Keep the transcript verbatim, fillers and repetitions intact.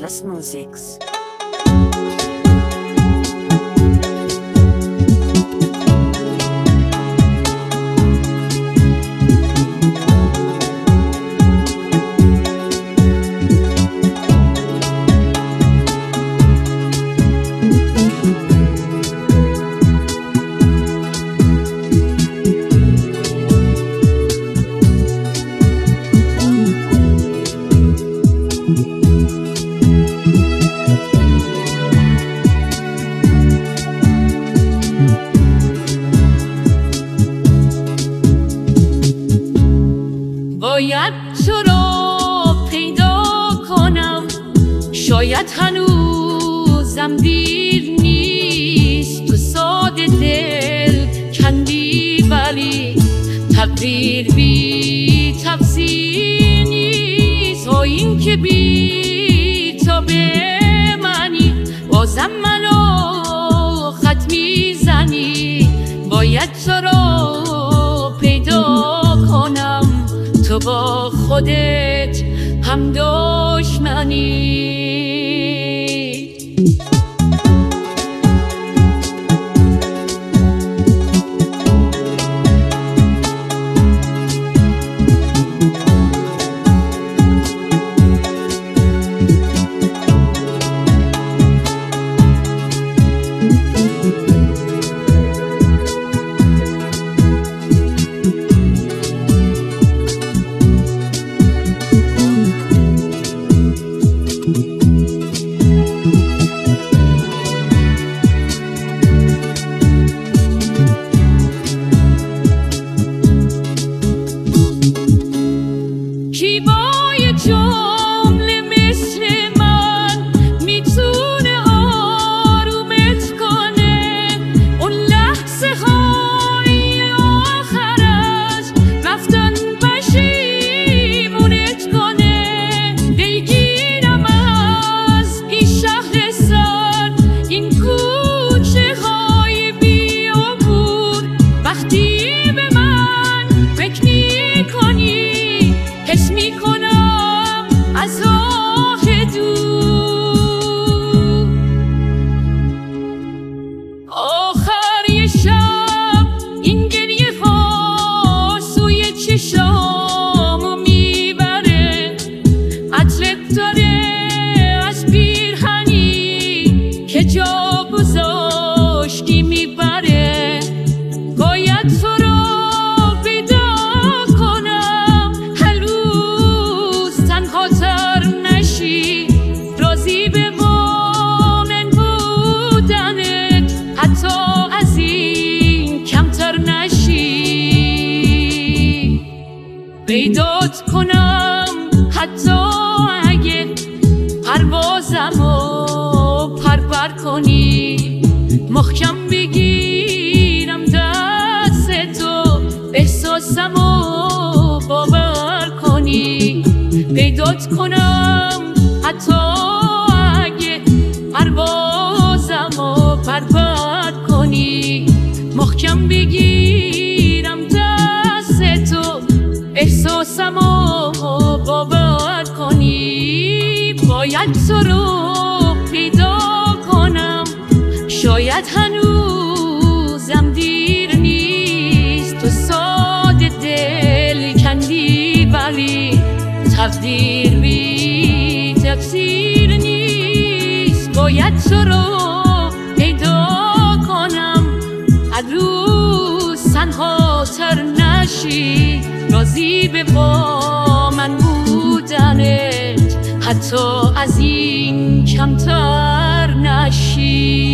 Atlas Musics. باید تو رو پیدا کنم، شاید هنوزم دیر نیست. تو ساده دل کندی ولی تقدیر بی تفسیر نیست. و این که بی تو بمانی بازم منو خط میزنی. باید تو رو پیدا کنم، تو با خودت هم دشمنی. کی با یه جمله مثل من میتونه آرومت کنه؟ اون لحظه های آخر از رفتن پشیمونت کنه. بگیرم از این شهر سر، این کوچه های بیابون. وقتی به من فکر میکنی حس میکنم از راه دور. آخر یه شب این گریه ها سوی چشامو میبره. عطرت داره از پیرهنی که جا گذاشتی میبره. باید تو رو پیدا کنم، خاطر نشی. راضی به مومن بودنت حتی از این کمتر نشی. پیدات کنم حتی اگه پروازمو پرپر کنی. محکم بگیرم دست تو، احساسمو باور کنی. پیدات کنم حتی اگه پروازمو پرپر کنی. محکم بگیرم دست تو، احساسمو باور کنی. باید تو رو پیدا کنم، شاید هنوزم دیر نیست. تو ساده دل کندی ولی تقدیر بی تفسیر نیست. باید تو رو پیدا کنم، هر روز تنها تر نشی. راضی به با من بودنت حتی از این کمتر نشی.